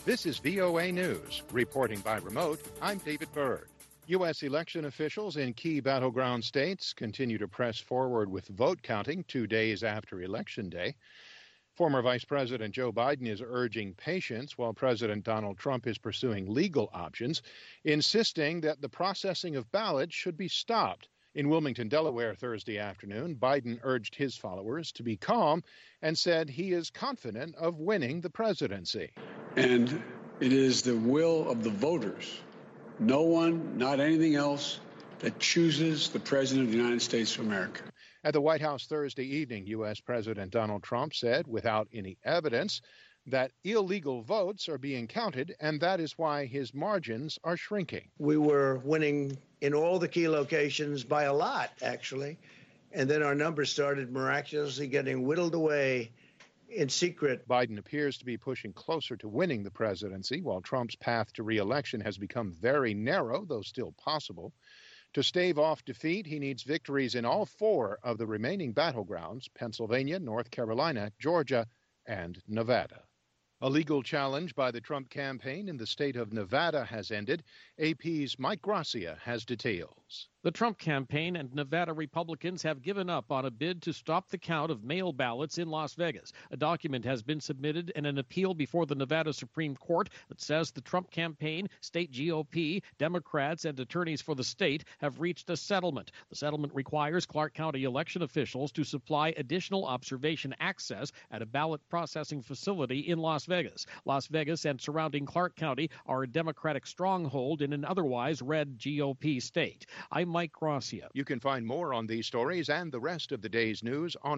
This is VOA News. Reporting by remote, I'm David Byrd. U.S. election officials in key battleground states continue to press forward with vote counting 2 days after Election Day. Former Vice President Joe Biden is urging patience while President Donald Trump is pursuing legal options, insisting that the processing of ballots should be stopped. In Wilmington, Delaware, Thursday afternoon, Biden urged his followers to be calm and said he is confident of winning the presidency. And it is the will of the voters, no one, not anything else, that chooses the President of the United States of America. At the White House Thursday evening, U.S. President Donald Trump said, without any evidence, that illegal votes are being counted, and that is why his margins are shrinking. We were winning in all the key locations by a lot, actually, and then our numbers started miraculously getting whittled away in secret. Biden appears to be pushing closer to winning the presidency, while Trump's path to re-election has become very narrow, though still possible. To stave off defeat, he needs victories in all 4 of the remaining battlegrounds: Pennsylvania, North Carolina, Georgia, and Nevada. A legal challenge by the Trump campaign in the state of Nevada has ended. AP's Mike Gracia has details. The Trump campaign and Nevada Republicans have given up on a bid to stop the count of mail ballots in Las Vegas. A document has been submitted in an appeal before the Nevada Supreme Court that says the Trump campaign, state GOP, Democrats, and attorneys for the state have reached a settlement. The settlement requires Clark County election officials to supply additional observation access at a ballot processing facility in Las Vegas. Las Vegas and surrounding Clark County are a Democratic stronghold in an otherwise red GOP state. I'm Mike Gracia. You can find more on these stories and the rest of the day's news on